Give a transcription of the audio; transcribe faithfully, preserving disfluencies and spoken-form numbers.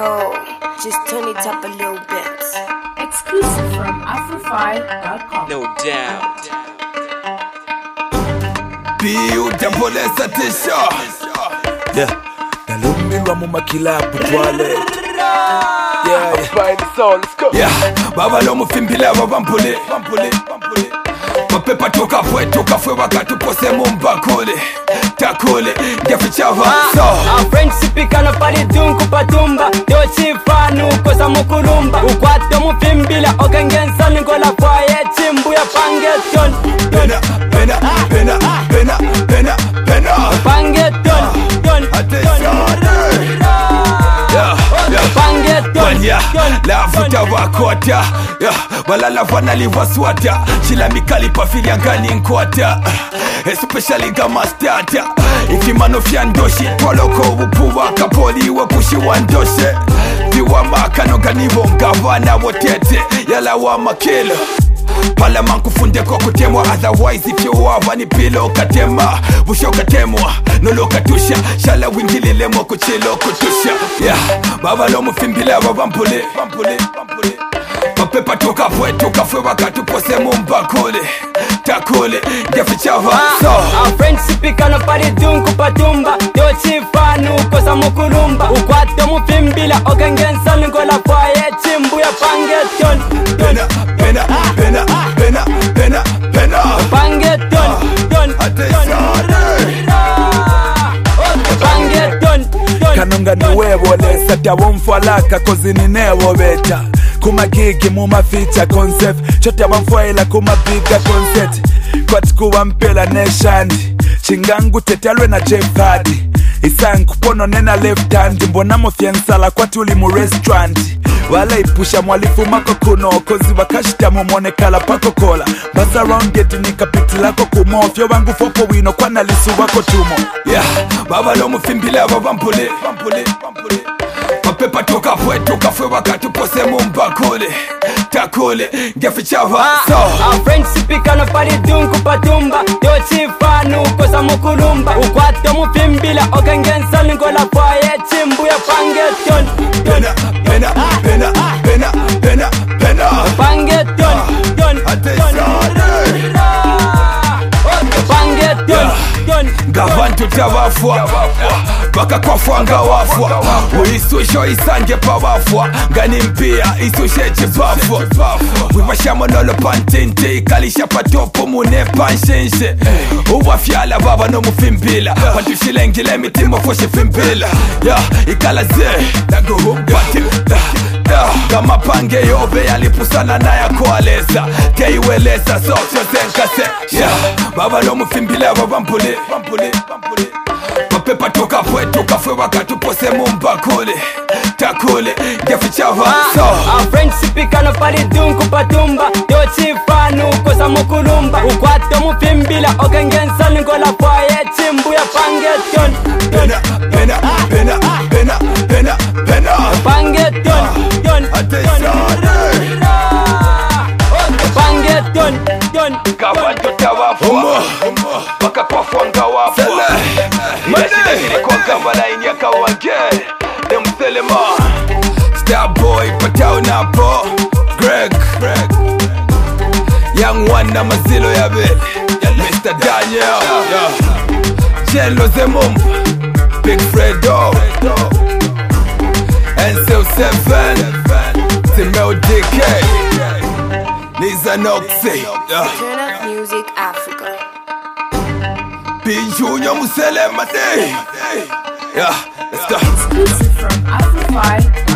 cold. Just turn it up a little bit. Exclusive from Afrofy dot com. No doubt. Biutamboleza tisha. Yeah, nalumbirwa mu makilabu toilet. Yeah, Find the soul, let's go. Yeah, baba lo mufimbila babampule, bampule, bampule. Mapepa toka fwe, toka fwe wakati pose mumbakule. Takule, ngefichava, so Our friendship ikana pari dunku patumba Yo chifanu kosa mukurumba Ukwato mufimbila okangensa Nikola kwaye chimbu ya pangeton Pena, pena, pena, pena, pena, pena Pangeton, ton, Attention, yeah, yeah Pangeton, yeah, la vuta wakota yeah, wala la vana liva swata Chila mikali pa fili angani nkwata Especially gama stata Ikimano fya ndoshi Poloko upuwa kapoli wapushi wandoshe Viwa makano ganivo ngavana wotete Yala wa makilo Pala manku funde kwa kutemwa Otherwise if you have ni pilo katema Busho katemwa Nolo katusha Shala wingilile mo kuchilo kutusha Yeah Baba lo mufimbila babampule Bampule Bampule Mapepa toka fwe Toka fwe wakati pose mumbakule Takule Ngefichava So Our friendship ikana pari dunku patumba Yo chifanu kosa mukurumba Ukwato mufimbila okangensa Nikola kwaye chimbu ya pangeton Pena Pena Pena Pena Pena Pena Pangeton, ton, Attention Pangeton, ton kanonga niwewo lesa Tiawo mfwalaka kozi ninewo beta Kuma gigi muma feature concept Chote wamfwaila kuma biga concept Kwatikuwa mpela neshandi Chingangu tetalwe na Jeff Hardy Isangu pono nena left hand Mbona mofyensala kwa tuli mu restaurant Wala ipusha mwalifu mako kuno Kozi wakashita mumonekala pako kola Basa round geti nikapiti lako kumofyo Wangu fopo wino kwa nalisu wako tumo Yeah Baba lo mufimbila babampule Bampule Bampule Mapepa toka fwe Toka fwe wakati pose mumbakule Takule Ngefichava So Our friendship ikana pari dunku patumba Yo chifanu kosa mukurumba Ukwato mufimbila okangensa Nikola kwaye chimbu ya pangeton Pena Pena Pena Pena Pena Pena Pangeton, ton, Attention Pangeton, ton Gavantu tabafwa Baka kwafwa nga wafwa Uisusho isange pa wafwa Ngani mpia isushe chibafwa Wibashamo nolo pantente Kalisha patopo mune panshense Uwafyala baba no mufimbila Pantushilengile mitimo foshe fimbila Ya ikalaze Bati Kama pange yobe yalipusana na ya kualeza Keiweleza sofyo zenkase Yeah Baba no mufimbila babampule Bampule Bampule Mapepa toka fwe Toka fwe wakati pose mumbakule Takule Ngefichava So Our friendship ikana pari dunku patumba Yo chifanu kosa mukurumba Ukwato mufimbila okangensa Nikola kwaye chimbu ya pangeton Pena Pena Pena Pena Pena Pena Pangeton, ton, Attention Pangeton, ton Gavantu tabafwa Baka kwafwa nga wafwa Ilashile hili kwa gambala inya kawange Demselema Starboy patao napo Greg Young one na mazilo ya bele Mister Daniel Jello Zemum Big Fredo N C O seven Timel D K Liza Noxy Turn up music Africa. B Junior Muselema Day Yeah, let's go Exclusive from Afrofy